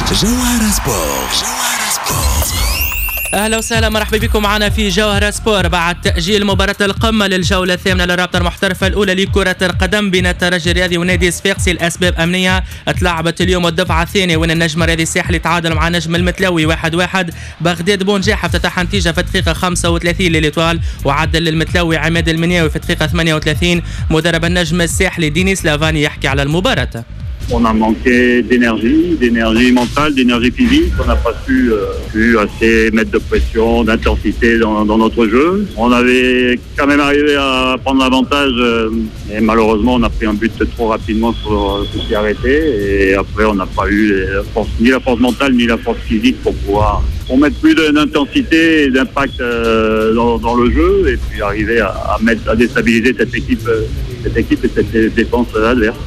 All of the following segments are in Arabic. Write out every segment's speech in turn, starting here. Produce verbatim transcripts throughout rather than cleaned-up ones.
جوهرة سبور. جوهرة سبور. اهلا وسهلا، مرحبا بكم معنا في جوهرة سبور. بعد تأجيل مباراة القمة للجولة الثامنة للرابطة المحترفة الأولى لكرة القدم بين الترجي الرياضي ونادي صفاقسي لأسباب أمنية، اتلعبت اليوم الدفعة الثانية وين النجم الرياضي الساحلي تعادل مع النجم المتلوي واحد واحد. بغداد بونجاح افتتح نتيجة في الدقيقة خمسة وثلاثين للإطوال، وعدل للمتلوي عماد المنياوي في الدقيقة ثمانية وثلاثين. مدرب النجم الساحلي دينيس لافاني يحكي على المباراة. On a manqué d'énergie, d'énergie mentale, d'énergie physique. On n'a pas su, euh, pu assez mettre de pression, d'intensité dans, dans notre jeu. On avait quand même arrivé à prendre l'avantage, euh, et malheureusement on a pris un but trop rapidement sur ce qui a arrêté. Et après on n'a pas eu la force, ni la force mentale ni la force physique pour pouvoir pour mettre plus d'intensité et d'impact euh, dans, dans le jeu et puis arriver à, à mettre à déstabiliser cette équipe, cette équipe et cette défense adverse.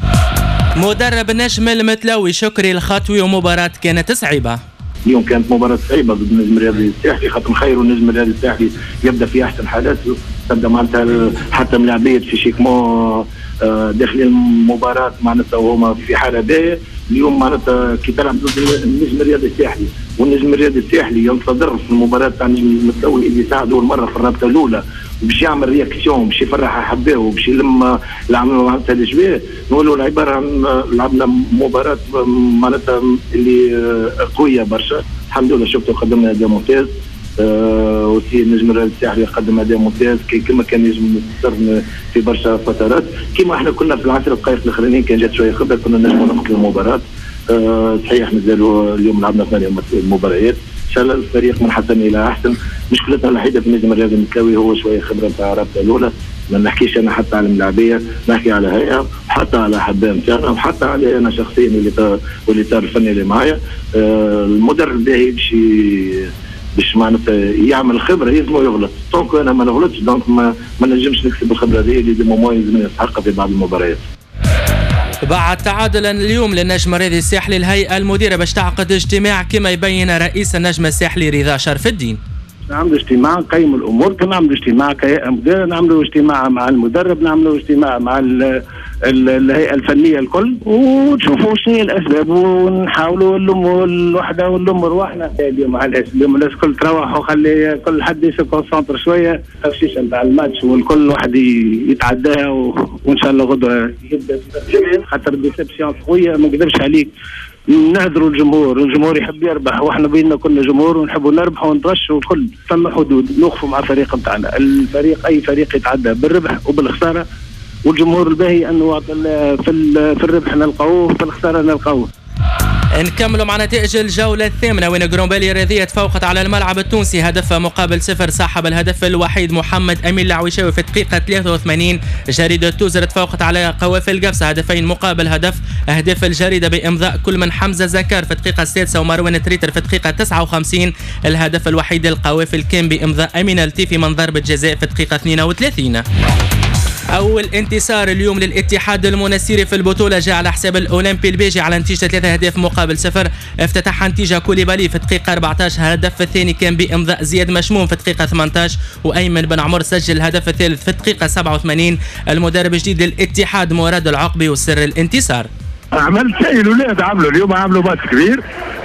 مدرب النجم المتلوي شكري الخطوي، ومباراة كانت صعيبة. اليوم كانت مباراة صعيبة ضد النجم الرياضي الساحلي، خاطر خير النجم الرياضي الساحلي يبدا في احسن حالاته، تبدا معناتها حتى ملاعبية فيشيكمون داخل المباراة معناتها وهما في حالة باهية. اليوم معناتها كي تلعب ضد النجم الرياضي الساحلي والنجم الرياضي الساحلي ينتظر في المباراة تاع النجم المتلوي اللي ساعده أول مرة في الرابطة الأولى باش يعمل رياكسيون باش يفرح احبائه وباش يلم العمل معناتها الجباه. نقولوا العباره عن لعبنا مباراه معناتها اللي قويه برشا. الحمد لله شفتوا قدمنا اداء ممتاز، أه وسي النجم الرياضي الساحلي قدم اداء ممتاز كما كان يجم يستر في برشا فترات. كما احنا كنا في العشر دقائق الاخرانيين كان جات شويه خبره كنا نجموا نقتلوا المباراه. أه صحيح مازالوا اليوم لعبنا ثمانيه مباريات، ان شاء الله الفريق من حسن الى احسن. مشكلتنا الوحيده في النجم الرياضي المتلوي هو شويه خبره نتاع الرابطه الاولى، ما نحكيش انا حتى على الملاعبيه، نحكي على هيئه وحتى على احباء نتاعنا وحتى على انا شخصيا اللي والاطار الفني اللي معايا. آه المدرب باهي باش باش معناتها يعمل خبره يلزمو يغلط، دونك انا ما نغلطش، دونك ما, ما نجمش نكسب الخبره هذه اللي ديما مميز يستحقها في بعض المباريات. بعد تعادل اليوم للنجم الرياضي الساحلي، الهيئة المديرة باش تعقد اجتماع كما يبين رئيس النجم الساحلي رضا شرف الدين. نعملوا اجتماع نقيموا الامور، كما نعملوا اجتماع كهيئه مديره، نعملوا اجتماع مع المدرب، نعملوا اجتماع مع ال ال الهيئه الفنيه الكل، ونشوفوا شنو هي الاسباب ونحاولوا نلموا الوحده ونلموا رواحنا. اليوم على اليوم الناس الكل تروح وخلي كل حد يسكونسونتر شويه، تفشيش نتاع الماتش والكل واحد يتعداها وان شاء الله غدوه يبدا خاطر ديسبسيون قويه ما نكذبش عليك. نهدروا الجمهور والجمهور يحب يربح، واحنا بيننا كنا جمهور ونحبوا نربح ونترشوا والكل ثم حدود نوقفوا مع الفريق نتاعنا. الفريق اي فريق يتعدى بالربح وبالخساره، والجمهور الباهي انه في في الربح نلقاوه في الخساره نلقاوه. نكملوا مع نتائج الجولة الثامنة وين جرومبالي الرياضية تفوقت على الملعب التونسي هدف مقابل صفر. صاحب الهدف الوحيد محمد أمين العويشاوي في الدقيقة ثلاثة وثمانين. جريدة توزر تفوقت على قوافل قفصة هدفين مقابل هدف. أهداف الجريدة بإمضاء كل من حمزة زكار في الدقيقة السادسة ومروان تريتر في الدقيقة تسعة وخمسين. الهدف الوحيد للقوافل كان بإمضاء أمين التيفي من ضربة جزاء في الدقيقة اثنين وثلاثين. أول انتصار اليوم للاتحاد المنستيري في البطولة جاء على حساب الأولمبي البيجي على نتيجة ثلاثة أهداف مقابل صفر. افتتح نتيجة كوليبالي في الدقيقة أربعة عشر، الهدف الثاني كان بإمضاء زياد مشموم في الدقيقة ثمانية عشر، وأيمن بن عمر سجل الهدف الثالث في الدقيقة سبعة وثمانين. المدرب الجديد للاتحاد مراد العقبي وسر الانتصار. عملت شيء الاولاد عملوا اليوم، عملوا ماتش كبير.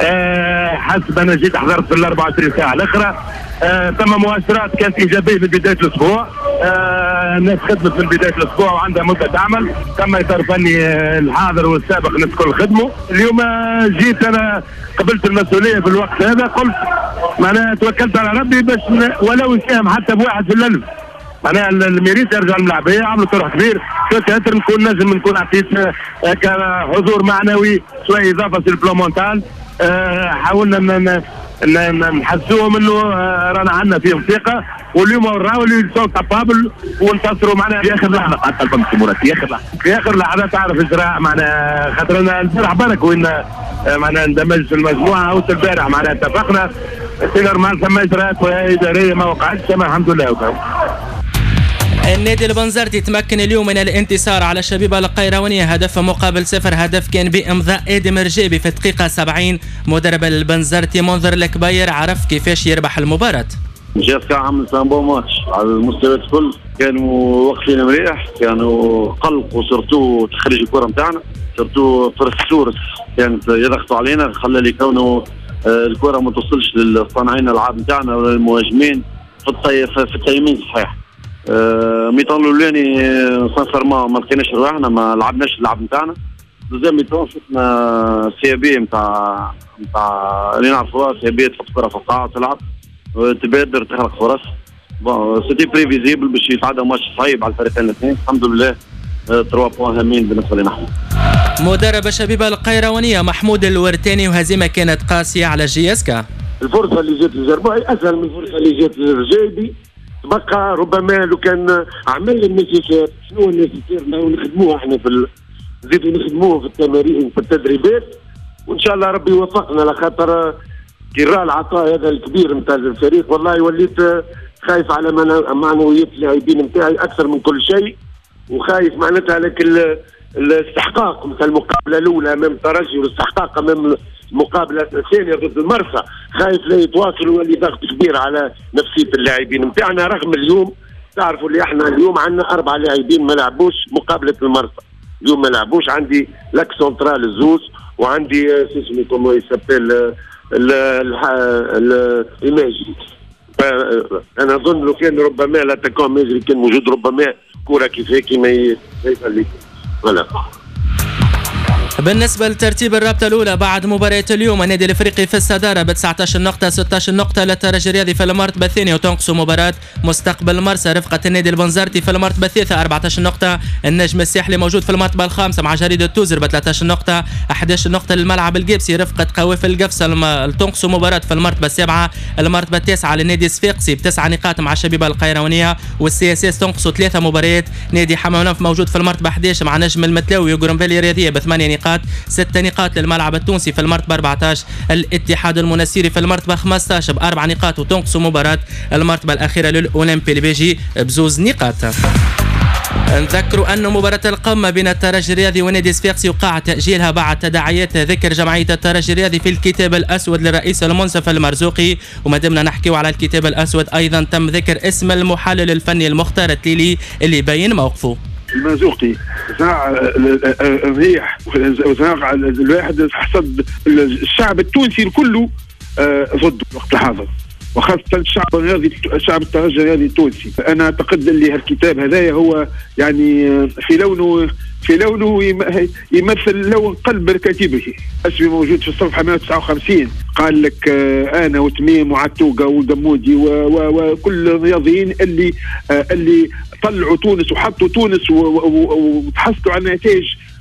أه حسب انا جيت حضرت في ال أربعة وعشرين ساعه الاخرى. أه ثم مؤشرات كانت ايجابيه من بدايه الاسبوع. أه الناس خدمت من بدايه الاسبوع وعندها مده عمل، ثم اطار فني الحاضر والسابق الناس الكل خدموا. اليوم جيت انا قبلت المسؤوليه في الوقت هذا، قلت معناها توكلت على ربي باش ولو نساهم حتى بواحد في الالف. معناها الميريت يرجع الملاعبيه، عملوا طرح كبير، كنت نكون نجم نكون عطيت حضور معنوي شويه اضافه في البلان مونتال. أه حاولنا نحسوهم انه رانا عندنا فيهم ثقه، واليوم وراو اللي سو كابابل ونتصروا معنا في اخر لحظه. حتى الفم مرات في اخر لحظه في اخر لحظه تعرف اجراء معناها خاطر انا البارح برك وين معناها اندمجت في المجموعه اوت البارح معناها اتفقنا في نورمال ثم اجراءات اداريه ما وقعتش الحمد لله وكاو. النادي البنزرتي تمكن اليوم من الانتصار على الشبيبة القيروانية هدف مقابل صفر. هدف كان بإمضاء آدم رجابي في الدقيقة سبعين. مدرب البنزرتي منذر الكبير عرف كيفاش يربح المباراة. جاسكا عمل سان بون ماتش على المستويات الكل، كانوا واقفين مليح، كانوا قلق وسرتو تخريج الكرة نتاعنا. سورتو فرس سورس كانت يضغطوا علينا، خلى لي كونه الكره ما توصلش للصانعين الالعاب نتاعنا ولا المهاجمين في الطي في التيمين صحيح. ميطان الاولاني سانسيرمون ما لقيناش رواحنا، ما لعبناش اللعب نتاعنا. دوزيام ميطان شفنا سي بي نتاع نتاع اللي نعرفوها، سي بي تحط كره في القاع تلعب تبادر تخلق فرص. بون سيتي بريفيزيبل باش يتعدى ماتش صعيب على الفريقين الاثنين. الحمد لله ثلاثة بوان هامين بالنسبه لنا. مدرب الشبيبه القيروانيه محمود الورتاني، وهزيمه كانت قاسيه على جي اس كا. الفرصه اللي جات للجرباعي اسهل من الفرصه اللي جات للرجايبي. تبقى ربما لو كان عمل النسيسير، شنو النسيسير نخدموه احنا في ال... نزيدوا نخدموه في التمارين في التدريبات، وان شاء الله ربي يوفقنا. لخاطر كي راه العطاء هذا الكبير نتاع الفريق والله وليت خايف على معنويات اللاعبين نتاعي اكثر من كل شيء، وخايف معناتها لك الاستحقاق مثل المقابله الاولى امام الترجي والاستحقاق امام المقابله الثانيه ضد المرسى، خايف لا يتواصل ويولي ضغط كبير على نفسيه اللاعبين نتاعنا. رغم اليوم تعرفوا اللي احنا اليوم عندنا اربع لاعبين ما لعبوش مقابله المرسى، اليوم ما لعبوش. عندي لاك سنترال الزوز، وعندي اسمه كومو يسابيل الايماجي. انا اظن لو كان ربما لا تكون ماجري كان موجود ربما كره كيف هيك ما يخليك ولا. بالنسبة لترتيب الرابطة الأولى بعد مباراة اليوم، النادي الأفريقي في الصدارة ب تسعة عشر نقطة، ستة عشر نقطة للترجي الرياضي في المرتبة الثانية، وتنقص مباراة مستقبل مرسى رفقة النادي البنزرتي في المرتبة الثالثة أربعة عشر نقطة. النجم الساحلي موجود في المرتبة الخامسة مع جريدة توزر ب ثلاثة عشر نقطة، أحد عشر نقطة للملعب الجبسي رفقة قوافل القفصة الم... تنقص مباراة في المرتبة السابعة. المرتبة التاسعة للنادي الصفاقسي بتسع نقاط مع الشبيبة القيروانية، والسي اس اس تنقص ثلاثة مباريات. نادي حمام موجود في المرتبة أحد عشر مع نجم المتلاوي وجرومبيلي الرياضية بثمانية نقاط، ستة نقاط للملعب التونسي في المرتبة أربعة عشر. الاتحاد المنسيري في المرتبة خمسة عشر بأربع نقاط، وتنقص مباراة المرتبة الأخيرة للأولمبي البيجي بزوز نقاط. نذكروا أن مباراة القمة بين الترجي الرياضي ونادي صفاقسي وقع تأجيلها بعد تداعيات ذكر جمعية الترجي الرياضي في الكتاب الأسود للرئيس المنصف المرزوقي. وما دمنا نحكيو على الكتاب الأسود، أيضا تم ذكر اسم المحلل الفني المختار التليلي اللي بين موقفه. المرزوقي زرع الريح وزرع الواحد حسب الشعب التونسي كله ضده وقت الحاضر، وخاصة الشعب الرياضي الشعب الترجي الرياضي التونسي. أنا أعتقد اللي هالكتاب هذايا هو يعني في لونه في لونه يمثل لون قلب كاتبه. اسمي موجود في الصفحة مئة وتسعة وخمسين، قال لك أنا وتميم وعتوقة والقمودي وكل الرياضيين اللي اللي طلعوا تونس وحطوا تونس وتحصلوا على نتائج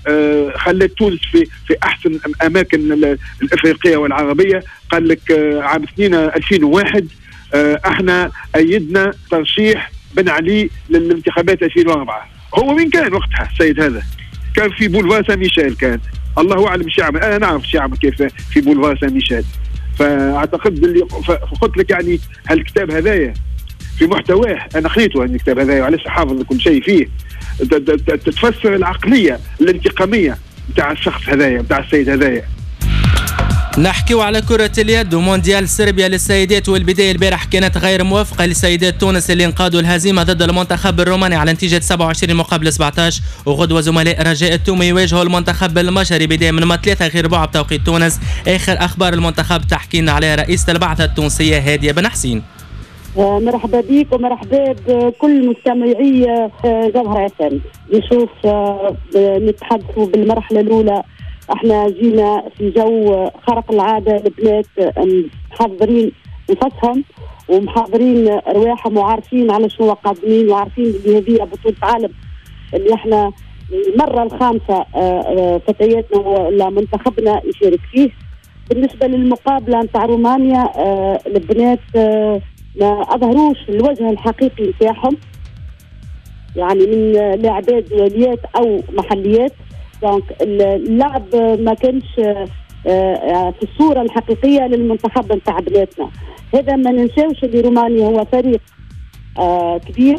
خلت تونس في في احسن اماكن الافريقيه والعربيه. قال لك عام سنين ألفين وواحد احنا ايدنا ترشيح بن علي للانتخابات ألفين وأربعة. هو وين كان وقتها السيد هذا؟ كان في بولفار سان ميشيل، كان الله اعلم شو يعمل. انا نعرف شو يعمل كيف في بولفار سان ميشيل. فاعتقد اللي قلت لك يعني هالكتاب هذايا في محتواه انا قريته الكتاب هذايا وعلاش حافظ كل شيء فيه، تتفسر العقليه الانتقاميه بتاع الشخص هذايا بتاع السيد هذايا. نحكيو على كرة اليد ومونديال صربيا للسيدات، والبداية البارح كانت غير موفقة لسيدات تونس اللي انقادوا الهزيمة ضد المنتخب الروماني على نتيجة سبعة وعشرين مقابل سبعة عشر. وغدوة زملاء رجاء التومي يواجهوا المنتخب المجري بداية من ما ثلاثة غير ربع بتوقيت تونس. آخر أخبار المنتخب تحكي لنا عليها رئيسة البعثة التونسية هادية بن حسين. مرحبا بك ومرحبا بكل مستمعي جوهر اف ام. نشوف نتحدثوا بالمرحله الاولى، احنا جينا في جو خارق العاده، البنات محضرين نفسهم ومحضرين رواحهم وعارفين على شنو قادمين، وعارفين اللي هذه بطوله عالم اللي احنا المره الخامسه فتياتنا ولا منتخبنا يشارك فيه. بالنسبه للمقابله نتاع رومانيا البنات ما أظهروش الوجه الحقيقي نتاعهم، يعني من لاعبات دوليات أو محليات. دونك اللعب ما كانش في الصورة الحقيقية للمنتخب نتاع بناتنا. هذا ما ننساوش اللي رومانيا هو فريق كبير،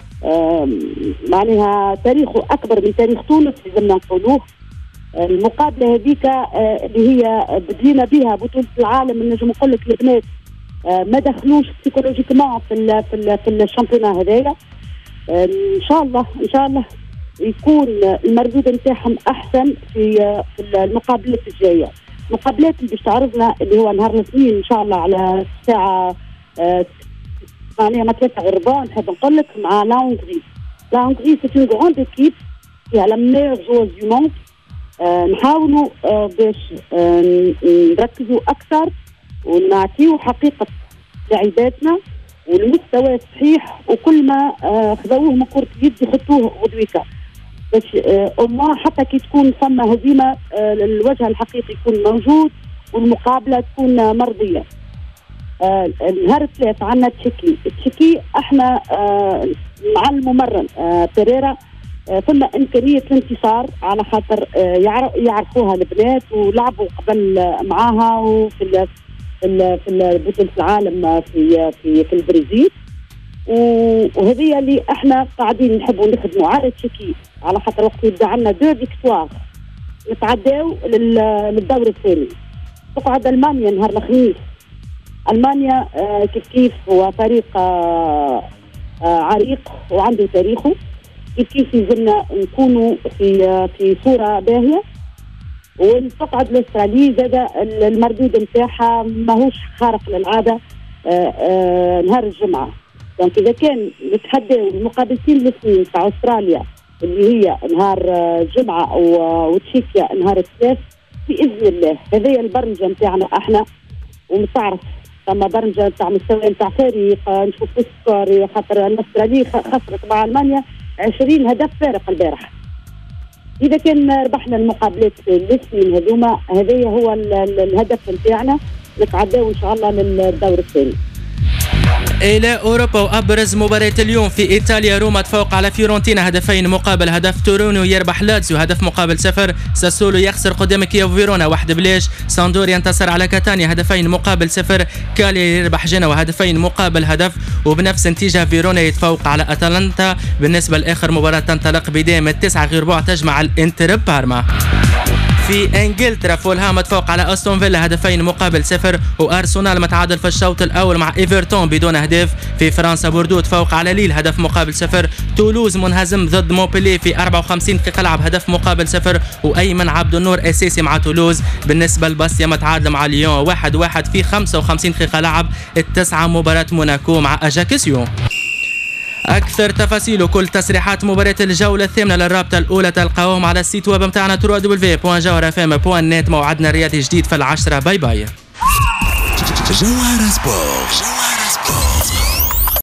معناها تاريخه أكبر من تاريخ تونس لازمنا نقولوه. المقابلة هذيك اللي هي بدينا بها بطولة العالم، نجم نقول لك البنات ما دخلوش سيكولوجيكمون في ال في ال في الشامبيونات هذايا. ان شاء الله ان شاء الله يكون المردود نتاعهم احسن في في المقابلات الجايه. المقابلات اللي باش تعرضنا اللي هو نهار الاثنين ان شاء الله على الساعه ثمانية ما ثلاثة غير ربع، نحب نقول لك مع لا هونغري. لا هونغري سي اون غروند ايكيب فيها لا ميور جوز دو موند. نحاولوا آه باش آه نركزوا اكثر ونعطيو حقيقه لعيباتنا والمستوى الصحيح، وكل ما آه خذوه من كرة اليد يحطوه غدويكا باش آه حتى كي تكون ثم هزيمه آه الوجه الحقيقي يكون موجود والمقابله تكون مرضيه. آه نهار الثلاث عندنا تشيكي. التشيكي احنا آه مع الممرن آه بيريرا آه ثم امكانيه الانتصار على خاطر آه يعرفوها البنات ولعبوا قبل آه معاها وفي ال في في بطوله العالم في في في البرازيل، وهذه اللي احنا قاعدين نحبوا نخدموا على تشيكي على خاطر وقت يبدا عندنا دو فيكتوار نتعداو للدور الثاني. تقعد المانيا نهار الخميس. المانيا آه كيف كيف هو فريق آه آه عريق وعنده تاريخه، كيف كيف يلزمنا نكونوا في آه في صوره باهيه. وتقعد الاسترالي زاد المردود نتاعها ماهوش خارق للعاده آآ آآ نهار الجمعه. دونك اذا كان نتحداو المقابلتين الاثنين تاع استراليا اللي هي نهار الجمعه وتشيكيا نهار الثلاث باذن الله. هذه البرمجه نتاعنا احنا، ومتعرف ثم برمجه تاع مستوى نتاع فريق نشوف السكور خاطر الاسترالي خسرت مع المانيا عشرين هدف فارق البارح. إذا كان ربحنا المقابلات الاثنين هذوما هذا هو الهدف نتاعنا، نتعداو إن شاء الله للدور الثاني. إلى أوروبا، وأبرز مباراة اليوم في إيطاليا، روما تفوق على فيورنتينا هدفين مقابل هدف. تورونو يربح لاتسيو هدف مقابل صفر. ساسولو يخسر قدام كييف فيرونا واحد بلاش. ساندور ينتصر على كاتانيا هدفين مقابل صفر. كالي يربح جنوا هدفين مقابل هدف، وبنفس نتيجة فيرونا يتفوق على أتلانتا. بالنسبة لآخر مباراة تنطلق بداية التسعة غير ربع تجمع الانتر بارما. في انجلترا فولهام تفوق على استون فيلا هدفين مقابل صفر، وارسنال متعادل في الشوط الاول مع ايفرتون بدون اهداف. في فرنسا بوردو تفوق على ليل هدف مقابل صفر. تولوز منهزم ضد مونبلييه في أربعة وخمسين دقيقه لعب هدف مقابل صفر، وايمن عبد النور اساسي مع تولوز. بالنسبه لباسيا متعادل مع ليون واحد واحد في خمسة وخمسين دقيقه لعب. التسعه مباراه موناكو مع اجاكسيو. أكثر تفاصيل وكل تصريحات مباراة الجولة الثامنة للرابطة الأولى تلقاوهم على السيت ويب متاعنا دبليو دبليو دبليو دوت جوهرة اف ام دوت نت. موعدنا الرياضي جديد في العشرة. باي باي. جوهرة سبورت. جوهرة سبورت.